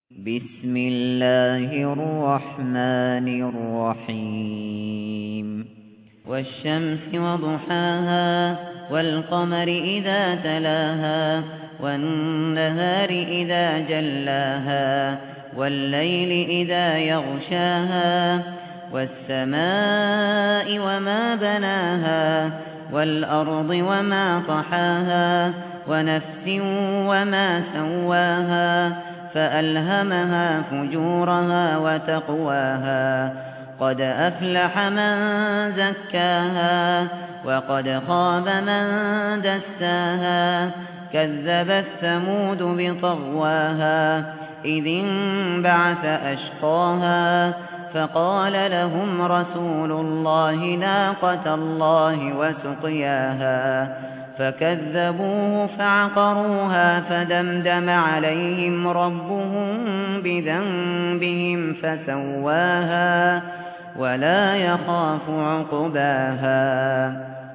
بسم الله الرحمن الرحيم والشمس وضحاها والقمر إذا تلاها والنهار إذا جلاها والليل إذا يغشاها والسماء وما بناها والأرض وما طحاها ونفس وما سواها فألهمها فجورها وتقواها قد أفلح من زكاها وقد خاب من دساها كذبت ثمود بطغواها إذ انبعث أشقاها فقال لهم رسول الله ناقة الله وسقياها فكذبوه فعقروها فدمدم عليهم ربهم بذنبهم فسواها ولا يخاف عقباها